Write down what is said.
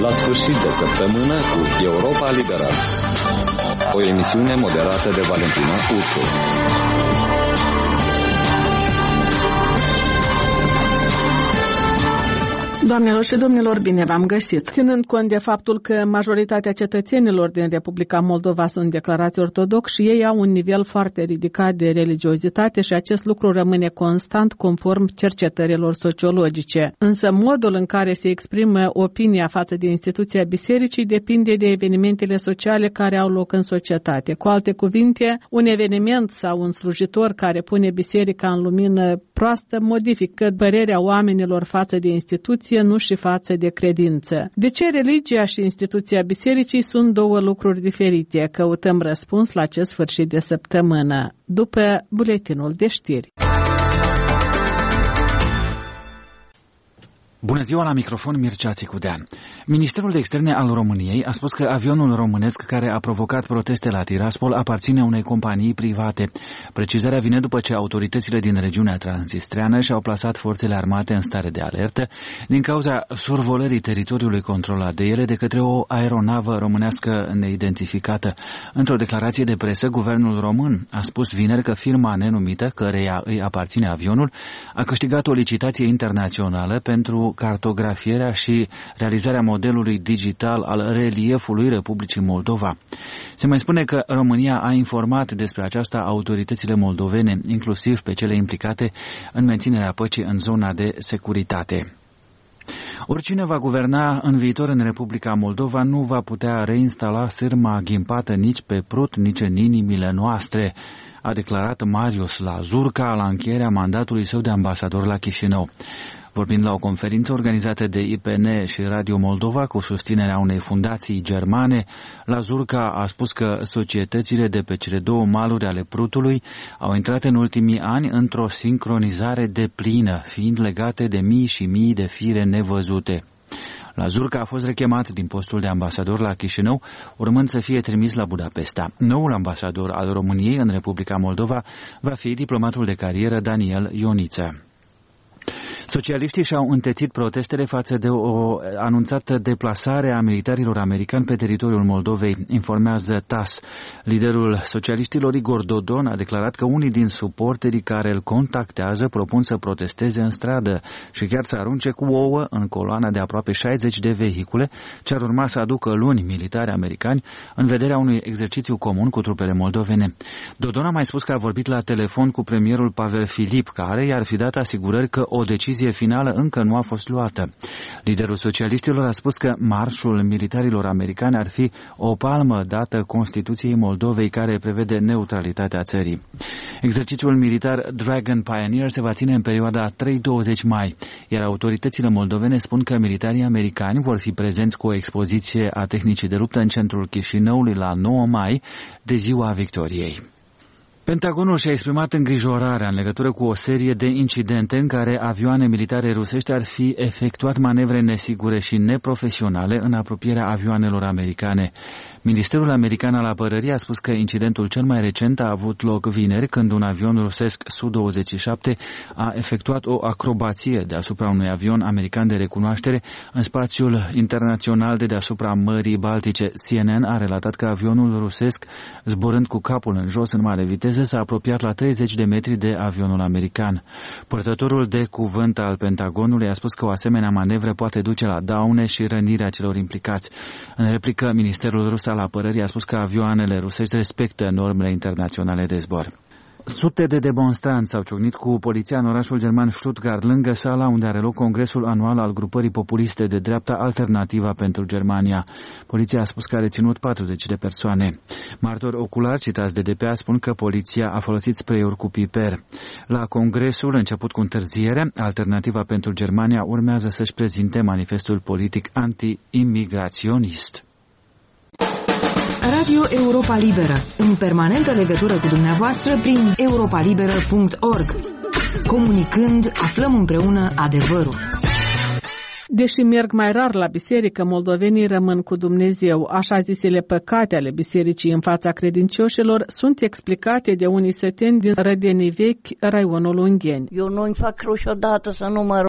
la sfârșit de săptămână cu Europa Liberă. O emisiune moderată de Valentina Ursu. Doamnelor și domnilor, bine v-am găsit! Ținând cont de faptul că majoritatea cetățenilor din Republica Moldova sunt declarați ortodoxi și ei au un nivel foarte ridicat de religiozitate și acest lucru rămâne constant conform cercetărilor sociologice. Însă modul în care se exprimă opinia față de instituția bisericii depinde de evenimentele sociale care au loc în societate. Cu alte cuvinte, un eveniment sau un slujitor care pune biserica în lumină proastă modifică părerea oamenilor față de instituție, nu și față de credință. De ce religia și instituția bisericii sunt două lucruri diferite? Căutăm răspuns la acest sfârșit de săptămână, după buletinul de știri. Bună ziua, la microfon Mircea Țicudean. Ministerul de Externe al României a spus că avionul românesc care a provocat proteste la Tiraspol aparține unei companii private. Precizarea vine după ce autoritățile din regiunea transnistreană și-au plasat forțele armate în stare de alertă din cauza survolării teritoriului controlat de ele de către o aeronavă românească neidentificată. Într-o declarație de presă, guvernul român a spus vineri că firma nenumită, căreia îi aparține avionul, a câștigat o licitație internațională pentru cartografierea și realizarea modelului digital al reliefului Republicii Moldova. Se mai spune că România a informat despre aceasta autoritățile moldovene, inclusiv pe cele implicate în menținerea păcii în zona de securitate. Oricine va guverna în viitor în Republica Moldova nu va putea reinstala sârma ghimpată nici pe Prut, nici în inimile noastre, a declarat Marius Lazurca la încheierea mandatului său de ambasador la Chișinău. Vorbind la o conferință organizată de IPN și Radio Moldova cu susținerea unei fundații germane, Lazurca a spus că societățile de pe cele două maluri ale Prutului au intrat în ultimii ani într-o sincronizare deplină, fiind legate de mii și mii de fire nevăzute. Lazurca a fost rechemat din postul de ambasador la Chișinău, urmând să fie trimis la Budapesta. Noul ambasador al României în Republica Moldova va fi diplomatul de carieră Daniel Ioniță. Socialiștii și-au întețit protestele față de o anunțată deplasare a militarilor americani pe teritoriul Moldovei, informează TASS. Liderul socialiștilor Igor Dodon a declarat că unii din suporterii care îl contactează propun să protesteze în stradă și chiar să arunce cu ouă în coloana de aproape 60 de vehicule ce ar urma să aducă luni militari americani în vederea unui exercițiu comun cu trupele moldovene. Dodon a mai spus că a vorbit la telefon cu premierul Pavel Filip, care i-ar fi dat asigurări că o decizie finală încă nu a fost luată. Liderul socialiștilor a spus că marșul militarilor americani ar fi o palmă dată Constituției Moldovei, care prevede neutralitatea țării. Exercițiul militar Dragon Pioneer se va ține în perioada 3-20 mai, iar autoritățile moldovene spun că militarii americani vor fi prezenți cu o expoziție a tehnicii de luptă în centrul Chișinăului la 9 mai, de ziua victoriei. Pentagonul și-a exprimat îngrijorarea în legătură cu o serie de incidente în care avioane militare rusești ar fi efectuat manevre nesigure și neprofesionale în apropierea avioanelor americane. Ministerul American al Apărării a spus că incidentul cel mai recent a avut loc vineri, când un avion rusesc Su-27 a efectuat o acrobație deasupra unui avion american de recunoaștere în spațiul internațional de deasupra Mării Baltice. CNN a relatat că avionul rusesc, zburând cu capul în jos în mare viteză, s-a apropiat la 30 de metri de avionul american. Purtătorul de cuvânt al Pentagonului a spus că o asemenea manevră poate duce la daune și rănirea celor implicați. În replică, Ministerul Rus al Apărării a spus că avioanele rusești respectă normele internaționale de zbor. Sute de demonstranți s-au ciocnit cu poliția în orașul german Stuttgart, lângă sala unde are loc congresul anual al grupării populiste de dreapta Alternativa pentru Germania. Poliția a spus că a reținut 40 de persoane. Martori oculari citați de DPA spun că poliția a folosit spray-uri cu piper. La congresul, început cu întârziere, Alternativa pentru Germania urmează să-și prezinte manifestul politic anti-imigraționist. Radio Europa Liberă, în permanentă legătură cu dumneavoastră prin europalibera.org. Comunicând, aflăm împreună adevărul. Deși merg mai rar la biserică, moldovenii rămân cu Dumnezeu. Așa zisele păcate ale bisericii în fața credincioșilor sunt explicate de unii săteni din Rădenii Vechi, raionul Ungheni. Eu nu-mi fac cruci odată să nu mă